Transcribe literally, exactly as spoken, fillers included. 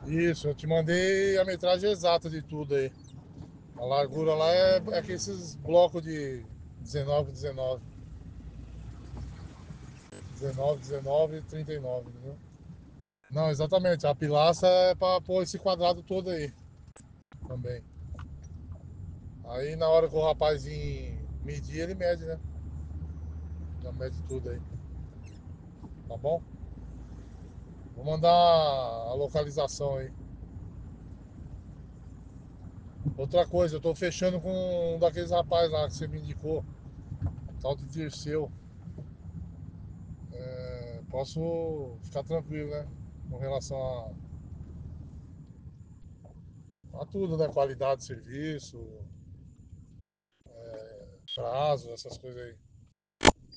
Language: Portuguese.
Isso, eu te mandei a metragem exata de tudo aí. A largura lá é, é que esses blocos de dezenove, dezenove, dezenove, dezenove e trinta e nove, entendeu? Não, exatamente. A pilastra é pra pôr esse quadrado todo aí também. Aí na hora que o rapaz vir medir, ele mede, né? Já mede tudo aí. Tá bom? Vou mandar a localização aí. Outra coisa, eu tô fechando com um daqueles rapazes lá que você me indicou, tal de Dirceu. É, posso ficar tranquilo, né? Com relação a, a tudo, né? Qualidade de serviço, prazo, essas coisas aí.